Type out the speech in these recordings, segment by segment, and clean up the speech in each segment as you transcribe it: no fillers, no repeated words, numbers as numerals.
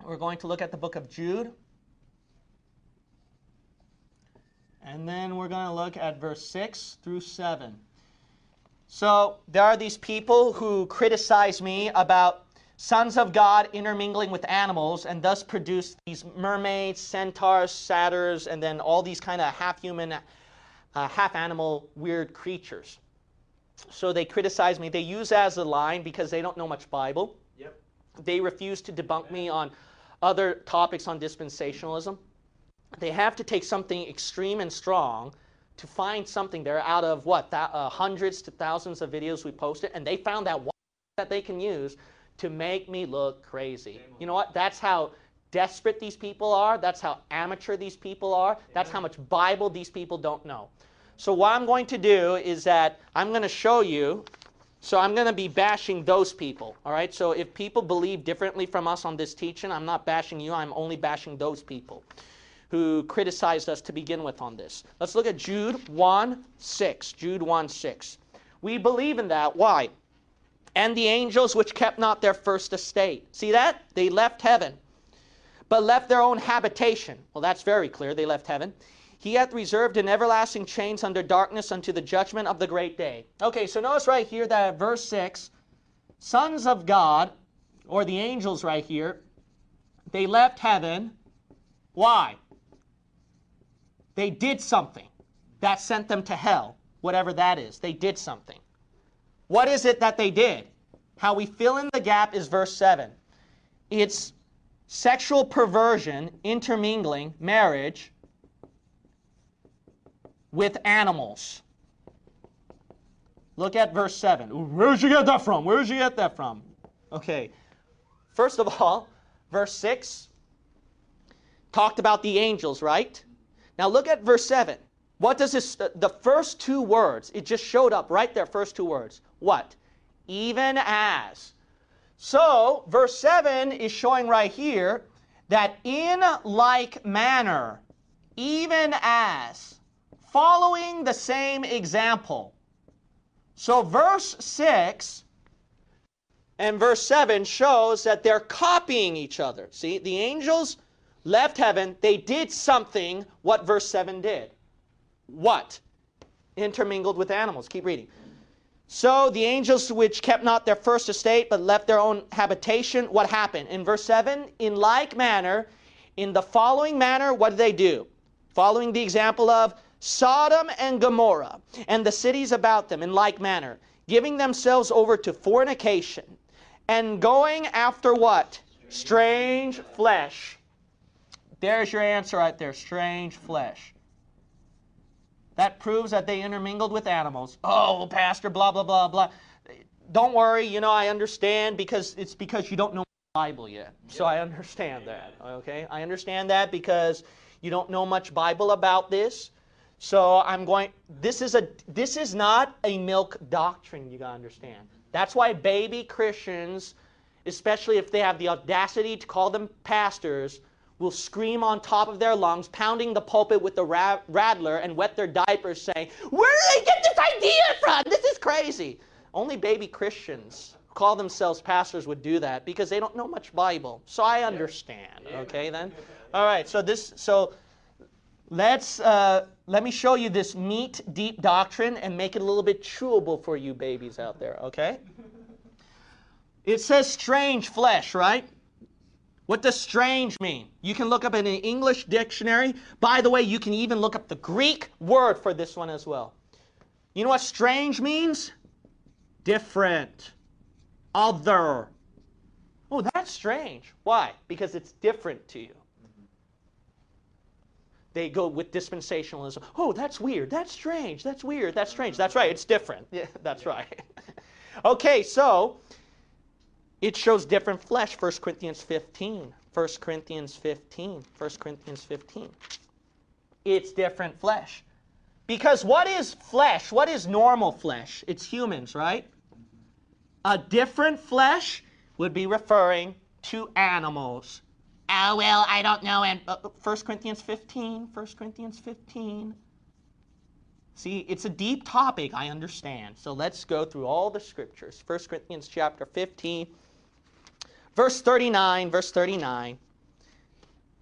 We're going to look at the book of Jude. And then we're going to look at verse 6 through 7. So there are these people who criticize me about sons of God intermingling with animals and thus produce these mermaids, centaurs, satyrs, and then all these kind of half-human, half-animal weird creatures. So they criticize me. They use that as a line because they don't know much Bible. Yep. They refuse to debunk me on other topics on dispensationalism. They have to take something extreme and strong to find something there out of what, hundreds to thousands of videos we posted, and they found that one that they can use to make me look crazy. You know what? That's how desperate these people are. That's how amateur these people are. That's how much Bible these people don't know. So what I'm going to do is that I'm going to show you, so I'm going to be bashing those people. All right? So if people believe differently from us on this teaching, I'm not bashing you. I'm only bashing those people who criticized us to begin with on this. Let's look at Jude 1:6. Jude 1:6. We believe in that. Why? And the angels which kept not their first estate. See that? They left heaven, but left their own habitation. Well, that's very clear. They left heaven. He hath reserved in everlasting chains under darkness unto the judgment of the great day. Okay, so notice right here that at verse 6, sons of God, or the angels right here, they left heaven. Why? They did something that sent them to hell, whatever that is. They did something. What is it that they did? How we fill in the gap is verse 7. It's sexual perversion, intermingling, marriage with animals. Look at verse 7. Where did you get that from? Where did you get that from? Okay. First of all, verse 6 talked about the angels, right? Now look at verse 7. What does this, the first two words, it just showed up right there, first two words. What? Even as. So, verse 7 is showing right here that in like manner, even as, following the same example. So verse 6 and verse 7 shows that they're copying each other. See, the angels left heaven, they did something what verse 7 did. What? Intermingled with animals. Keep reading. So the angels which kept not their first estate, but left their own habitation, what happened? In verse 7, in like manner, in the following manner, what did they do? Following the example of Sodom and Gomorrah, and the cities about them, in like manner, giving themselves over to fornication, and going after what? Strange flesh. There's your answer right there, strange flesh. That proves that they intermingled with animals. Oh, pastor, blah, blah, blah, blah. Don't worry, I understand because it's because you don't know the Bible yet. So I understand that, okay? I understand that because you don't know much Bible about this. So this is not a milk doctrine, you gotta understand. That's why baby Christians, especially if they have the audacity to call them pastors, will scream on top of their lungs, pounding the pulpit with the rattler and wet their diapers saying, where did they get this idea from? This is crazy. Only baby Christians who call themselves pastors would do that because they don't know much Bible. So I understand, okay then? All right, so let me show you this meat deep doctrine and make it a little bit chewable for you babies out there, okay? It says strange flesh, right? What does strange mean? You can look up in an English dictionary. By the way, you can even look up the Greek word for this one as well. You know what strange means? Different. Other. Oh, that's strange. Why? Because it's different to you. They go with dispensationalism. Oh, that's weird. That's strange. That's weird. That's strange. That's right. It's different. Yeah, that's right. Okay, so it shows different flesh. 1 Corinthians 15. 1 Corinthians 15. 1 Corinthians 15. It's different flesh. Because what is flesh? What is normal flesh? It's humans, right? A different flesh would be referring to animals. Oh, well, I don't know. And 1 Corinthians 15. 1 Corinthians 15. See, it's a deep topic, I understand. So let's go through all the scriptures. 1 Corinthians chapter 15. Verse 39,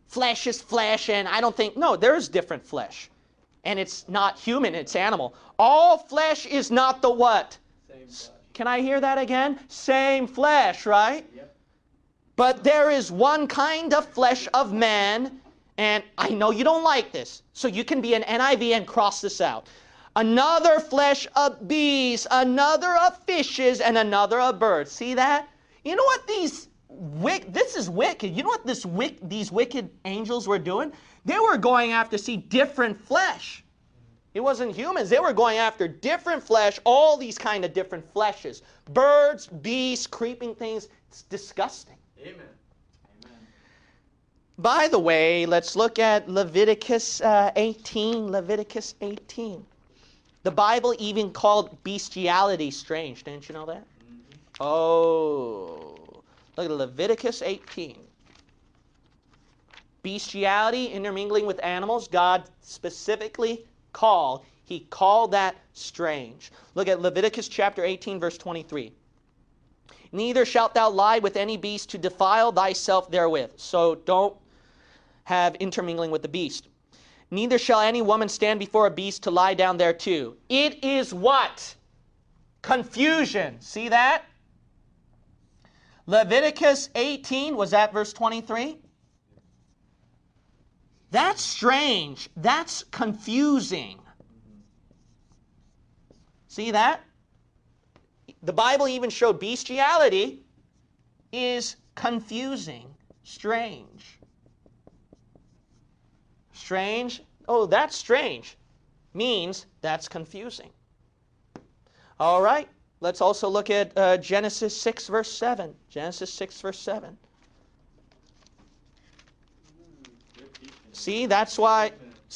flesh is flesh, and I don't think, no, there's different flesh. And it's not human, it's animal. All flesh is not the what? Same flesh. Can I hear that again? Same flesh, right? Yep. But there is one kind of flesh of man, and I know you don't like this, so you can be an NIV and cross this out. Another flesh of beasts, another of fishes, and another of birds. See that? You know what this is wicked. You know what these wicked angels were doing? They were going after, different flesh. It wasn't humans. They were going after different flesh, all these kind of different fleshes. Birds, beasts, creeping things. It's disgusting. Amen. Amen. By the way, let's look at Leviticus 18. Leviticus 18. The Bible even called bestiality strange. Didn't you know that? Mm-hmm. Oh. Look at Leviticus 18. Bestiality, intermingling with animals, God specifically called. He called that strange. Look at Leviticus chapter 18, verse 23. Neither shalt thou lie with any beast to defile thyself therewith. So don't have intermingling with the beast. Neither shall any woman stand before a beast to lie down thereto. It is what? Confusion. See that? Leviticus 18, was that verse 23? That's strange. That's confusing. See that? The Bible even showed bestiality is confusing, strange. Strange? Oh, that's strange. Means that's confusing. All right. Let's also look at Genesis 6, verse 7. Genesis 6, verse 7. See, that's why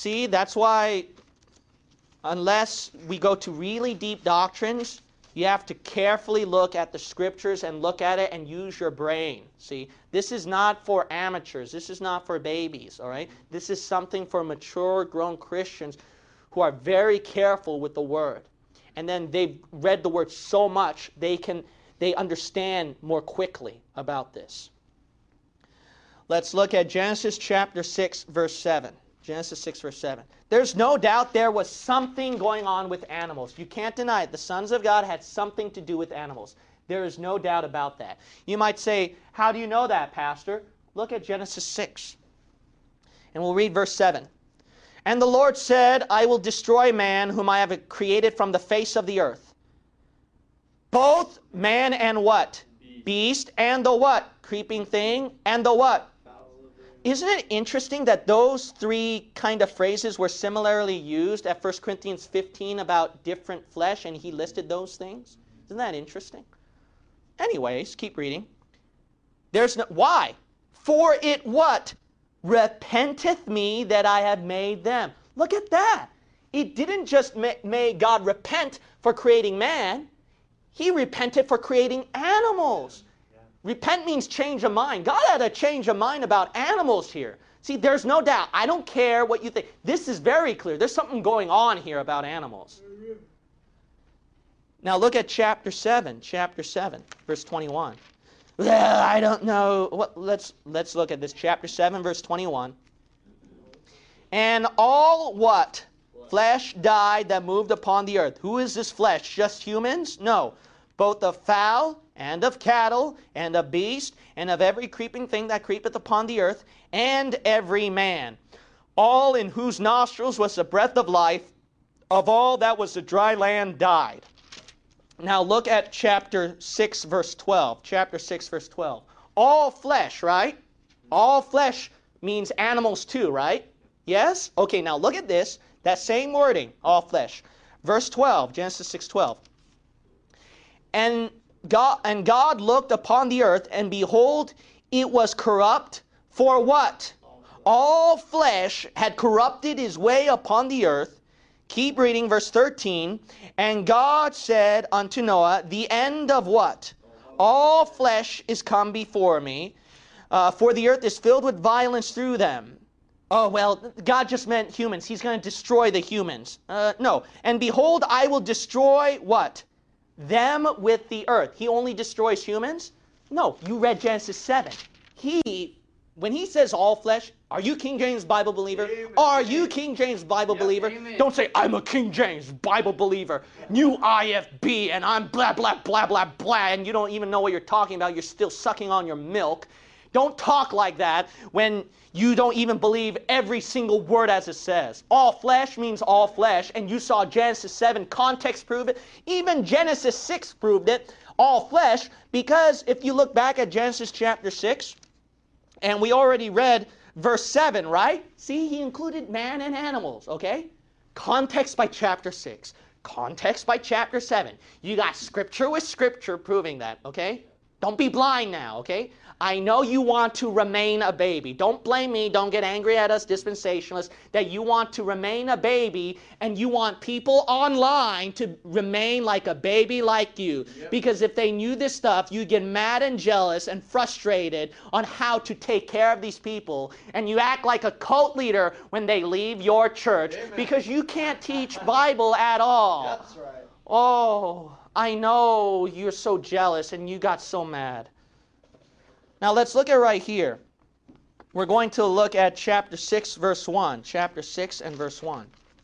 unless we go to really deep doctrines, you have to carefully look at the scriptures and look at it and use your brain. See, this is not for amateurs. This is not for babies, all right? This is something for mature, grown Christians who are very careful with the Word. And then they've read the Word so much, they understand more quickly about this. Let's look at Genesis chapter 6, verse 7. Genesis 6, verse 7. There's no doubt there was something going on with animals. You can't deny it. The sons of God had something to do with animals. There is no doubt about that. You might say, how do you know that, Pastor? Look at Genesis 6. And we'll read verse 7. And the Lord said, I will destroy man whom I have created from the face of the earth. Both man and what? Beast and the what? Creeping thing and the what? Isn't it interesting that those three kind of phrases were similarly used at 1 Corinthians 15 about different flesh, and he listed those things? Isn't that interesting? Anyways, keep reading. Why? For it what? Repenteth me that I have made them. Look at that. It didn't just make God repent for creating man. He repented for creating animals. Repent means change of mind. God had a change of mind about animals here. See, there's no doubt. I don't care what you think. This is very clear. There's something going on here about animals. Now look at chapter 7, verse 21. Well, I don't know. Let's look at this. Chapter 7, verse 21. And all what? Flesh died that moved upon the earth. Who is this flesh? Just humans? No. Both of fowl and of cattle and of beast and of every creeping thing that creepeth upon the earth, and every man. All in whose nostrils was the breath of life, of all that was the dry land died. Now look at chapter 6, verse 12. Chapter 6, verse 12. All flesh, right? All flesh means animals too, right? Yes? Okay, now look at this. That same wording, all flesh. Verse 12, Genesis 6:12. And God looked upon the earth, and behold, it was corrupt. For what? All flesh had corrupted his way upon the earth. Keep reading, verse 13. And God said unto Noah, the end of what? All flesh is come before me, for the earth is filled with violence through them. Oh, well, God just meant humans. He's going to destroy the humans. No. And behold, I will destroy what? Them with the earth. He only destroys humans? No. You read Genesis 7. He when he says all flesh, are you King James Bible believer? Amen. Are you King James Bible believer? Amen. Don't say, I'm a King James Bible believer. New IFB, and I'm blah, blah, blah, blah, blah, and you don't even know what you're talking about. You're still sucking on your milk. Don't talk like that when you don't even believe every single word as it says. All flesh means all flesh, and you saw Genesis 7, context prove it. Even Genesis 6 proved it, all flesh, because if you look back at Genesis chapter 6, and we already read verse 7, right? See, he included man and animals, okay? Context by chapter 6. Context by chapter 7. You got scripture with scripture proving that, okay? Don't be blind now, okay? I know you want to remain a baby. Don't blame me. Don't get angry at us dispensationalists that you want to remain a baby and you want people online to remain like a baby like you. Yep. Because if they knew this stuff, you'd get mad and jealous and frustrated on how to take care of these people. And you act like a cult leader when they leave your church. Amen. Because you can't teach Bible at all. That's right. Oh, I know you're so jealous and you got so mad. Now let's look at right here. We're going to look at chapter 6, verse 1. Chapter 6 and verse 1.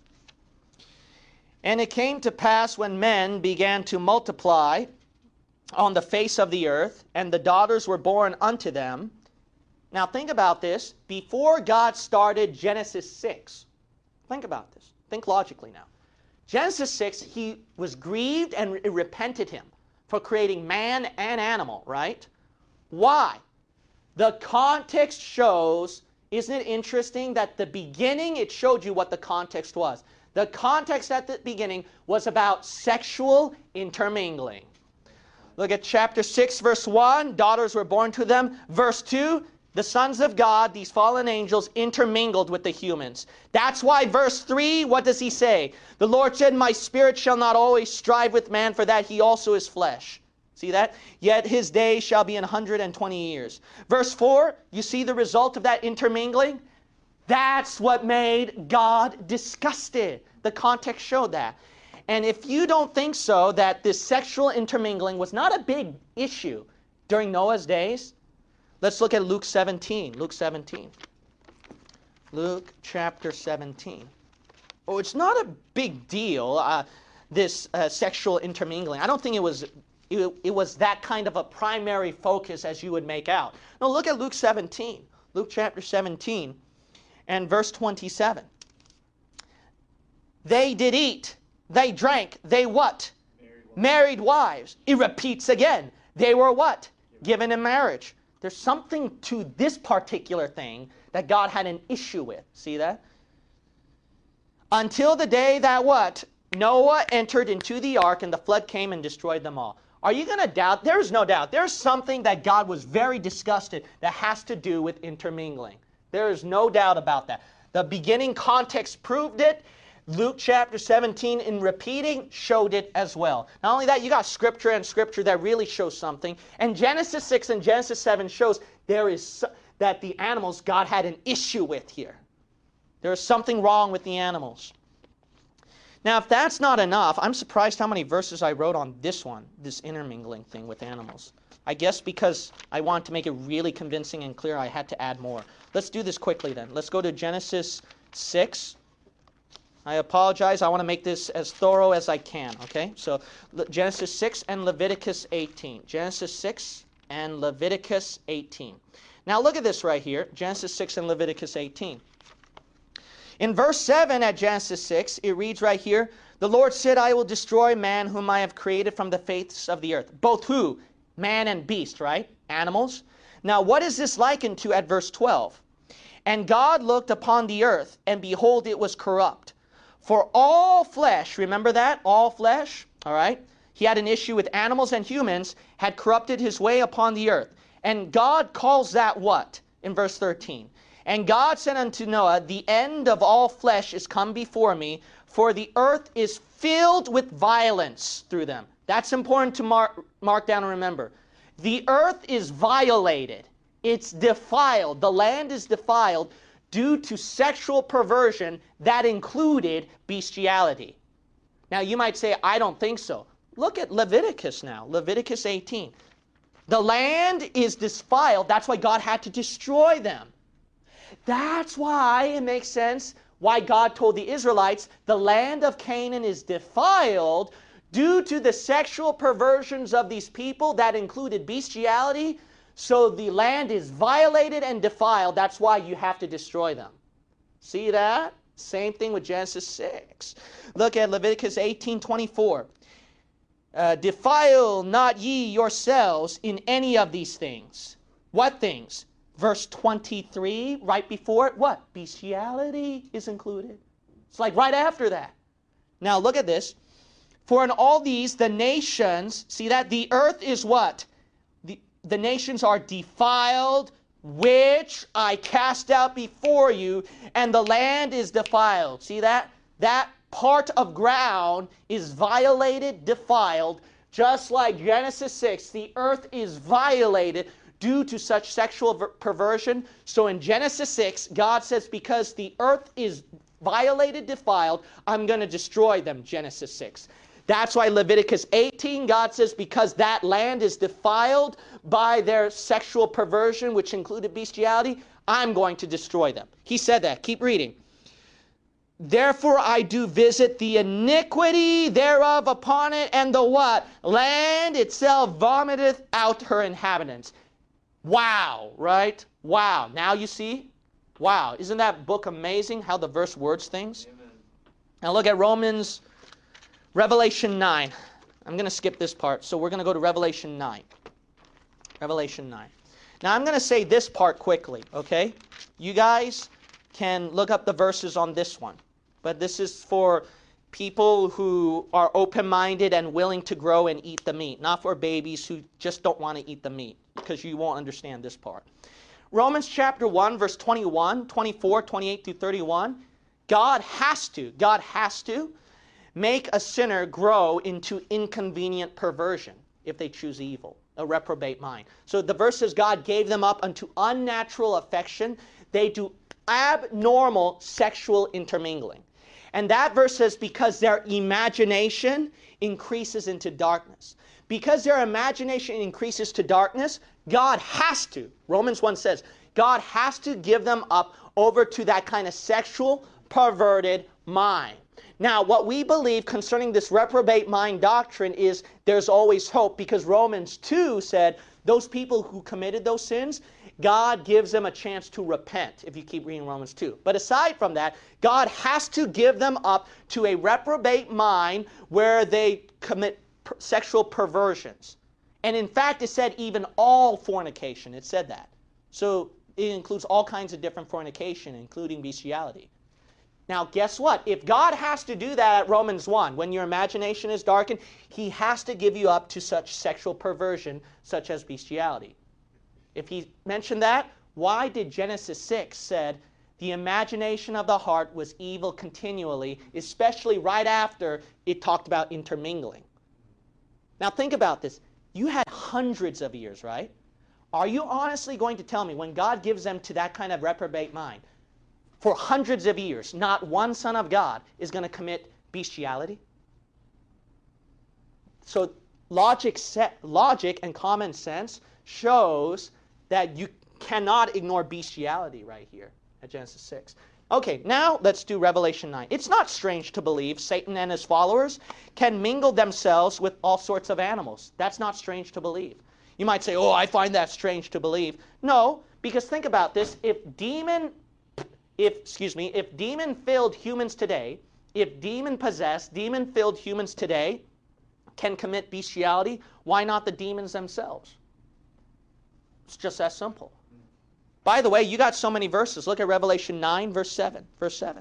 And it came to pass when men began to multiply on the face of the earth, and the daughters were born unto them. Now think about this. Before God started Genesis 6, think about this. Think logically now. Genesis 6, he was grieved and it repented him for creating man and animal, right? Why? The context shows, isn't it interesting that the beginning, it showed you what the context was. The context at the beginning was about sexual intermingling. Look at chapter 6, verse 1, daughters were born to them. Verse 2, the sons of God, these fallen angels, intermingled with the humans. That's why verse 3, what does he say? The Lord said, my spirit shall not always strive with man, for that he also is flesh. See that? Yet his days shall be 120 years. Verse 4, you see the result of that intermingling? That's what made God disgusted. The context showed that. And if you don't think so, that this sexual intermingling was not a big issue during Noah's days, let's look at Luke 17. Luke 17. Luke chapter 17. Oh, it's not a big deal, this sexual intermingling. I don't think it was that kind of a primary focus as you would make out. No, look at Luke 17. Luke chapter 17 and verse 27. They did eat, they drank, they what? Married wives. It repeats again. They were what? Given in marriage. There's something to this particular thing that God had an issue with. See that? Until the day that what? Noah entered into the ark and the flood came and destroyed them all. Are you going to doubt? There is no doubt. There's something that God was very disgusted that has to do with intermingling. There is no doubt about that. The beginning context proved it. Luke chapter 17 in repeating showed it as well. Not only that, you got scripture and scripture that really shows something. And Genesis 6 and Genesis 7 shows that the animals God had an issue with here. There is something wrong with the animals. Now, if that's not enough, I'm surprised how many verses I wrote on this one, this intermingling thing with animals. I guess because I want to make it really convincing and clear, I had to add more. Let's do this quickly then. Let's go to Genesis 6. I apologize. I want to make this as thorough as I can, okay? So Genesis 6 and Leviticus 18. Genesis 6 and Leviticus 18. Now look at this right here. Genesis 6 and Leviticus 18. In verse 7 at Genesis 6, it reads right here, the Lord said, I will destroy man whom I have created from the face of the earth. Both who? Man and beast, right? Animals. Now what is this likened to at verse 12? And God looked upon the earth, and behold, it was corrupt. For all flesh, remember that? All flesh, all right? He had an issue with animals and humans, had corrupted his way upon the earth. And God calls that what? In verse 13. And God said unto Noah, the end of all flesh is come before me, for the earth is filled with violence through them. That's important to mark down and remember. The earth is violated. It's defiled. The land is defiled due to sexual perversion that included bestiality. Now you might say, I don't think so. Look at Leviticus now. Leviticus 18. The land is defiled. That's why God had to destroy them. That's why it makes sense why God told the Israelites, the land of Canaan is defiled due to the sexual perversions of these people that included bestiality. So the land is violated and defiled. That's why you have to destroy them. See that? Same thing with Genesis 6. Look at Leviticus 18:24. Defile not ye yourselves in any of these things. What things? Verse 23, right before it, what? Bestiality is included. It's like right after that. Now look at this. For in all these, the nations, see that? The earth is what? The nations are defiled, which I cast out before you, and the land is defiled. See that? That part of ground is violated, defiled, just like Genesis 6. The earth is violated due to such sexual perversion. So in Genesis 6, God says, because the earth is violated, defiled, I'm going to destroy them, Genesis 6. That's why Leviticus 18, God says, because that land is defiled by their sexual perversion, which included bestiality, I'm going to destroy them. He said that. Keep reading. Therefore I do visit the iniquity thereof upon it, and the what? Land itself vomiteth out her inhabitants. Wow, right? Wow. Now you see? Wow. Isn't that book amazing how the verse words things? Amen. Now look at Revelation 9. I'm going to skip this part, so we're going to go to Revelation 9. Revelation 9. Now I'm going to say this part quickly, okay? You guys can look up the verses on this one. But this is for people who are open-minded and willing to grow and eat the meat, not for babies who just don't want to eat the meat, because you won't understand this part. Romans chapter 1, verse 21, 24, 28 through 31, God has to make a sinner grow into inconvenient perversion if they choose evil, a reprobate mind. So the verse says God gave them up unto unnatural affection. They do abnormal sexual intermingling. And that verse says because their imagination increases into darkness. Because their imagination increases to darkness, God has to, Romans 1 says, God has to give them up over to that kind of sexual, perverted mind. Now, what we believe concerning this reprobate mind doctrine is there's always hope, because Romans 2 said those people who committed those sins, God gives them a chance to repent, if you keep reading Romans 2. But aside from that, God has to give them up to a reprobate mind where they commit sexual perversions. And in fact, it said even all fornication. It said that. So it includes all kinds of different fornication, including bestiality. Now, guess what? If God has to do that at Romans 1, when your imagination is darkened, He has to give you up to such sexual perversion, such as bestiality. If He mentioned that, why did Genesis 6 said the imagination of the heart was evil continually, especially right after it talked about intermingling? Now think about this. You had hundreds of years, right? Are you honestly going to tell me when God gives them to that kind of reprobate mind, for hundreds of years, not one son of God is going to commit bestiality? So logic and common sense shows that you cannot ignore bestiality right here at Genesis 6. Okay, now let's do Revelation 9. It's not strange to believe Satan and his followers can mingle themselves with all sorts of animals. That's not strange to believe. You might say, oh, I find that strange to believe. No, because think about this. If demon-filled humans today, if demon-possessed, demon-filled humans today can commit bestiality, why not the demons themselves? It's just that simple. By the way, you got so many verses. Look at Revelation 9, verse 7. Verse 7.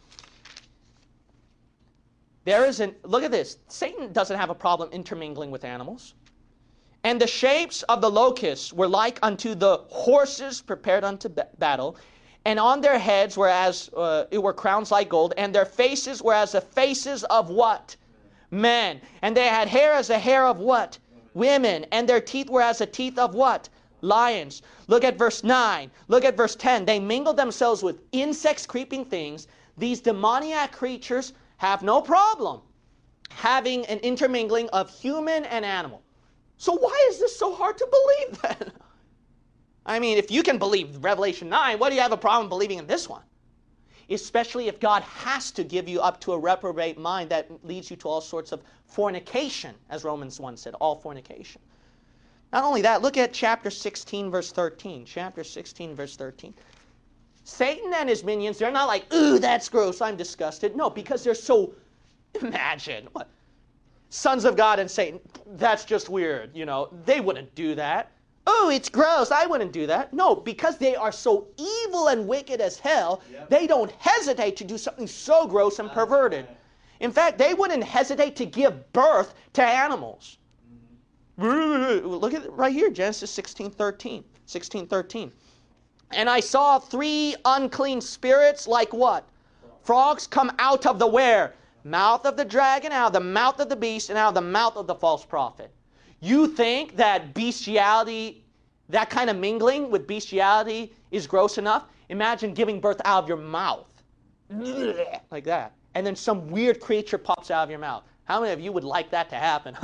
Look at this. Satan doesn't have a problem intermingling with animals. And the shapes of the locusts were like unto the horses prepared unto battle, and on their heads were crowns like gold, and their faces were as the faces of what? Men. And they had hair as the hair of what? Women. And their teeth were as the teeth of what? Lions. Look at verse 9. Look at verse 10. They mingled themselves with insects, creeping things. These demoniac creatures have no problem having an intermingling of human and animal. So why is this so hard to believe then? I mean, if you can believe Revelation 9, what do you have a problem believing in this one? Especially if God has to give you up to a reprobate mind that leads you to all sorts of fornication, as Romans 1 said, all fornication. Not only that, look at chapter 16, verse 13. Chapter 16, verse 13. Satan and his minions, they're not like, ooh, that's gross, I'm disgusted. No, because they're so, imagine, what? Sons of God and Satan, that's just weird, you know. They wouldn't do that. Oh, it's gross, I wouldn't do that. No, because they are so evil and wicked as hell, they don't hesitate to do something so gross and perverted. In fact, they wouldn't hesitate to give birth to animals. Look at it right here, Genesis 16:13. 16:13. And I saw 3 unclean spirits like what? Frogs come out of the where? Mouth of the dragon, out of the mouth of the beast, and out of the mouth of the false prophet. You think that bestiality, that kind of mingling with bestiality is gross enough? Imagine giving birth out of your mouth. Like that. And then some weird creature pops out of your mouth. How many of you would like that to happen?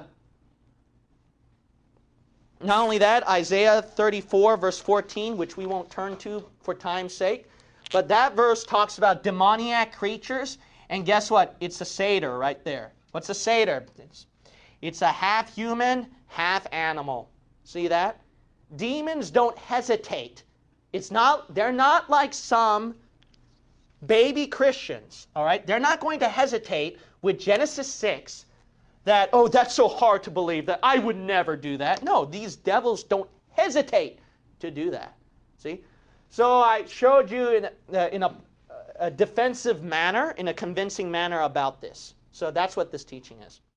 Not only that, Isaiah 34, verse 14, which we won't turn to for time's sake, but that verse talks about demoniac creatures, and guess what? It's a satyr right there. What's a satyr? It's a half human, half animal. See that? Demons don't hesitate. They're not like some baby Christians, all right? They're not going to hesitate with Genesis 6 that, oh, that's so hard to believe, that I would never do that. No, these devils don't hesitate to do that. See? So I showed you in a defensive manner, in a convincing manner about this. So that's what this teaching is.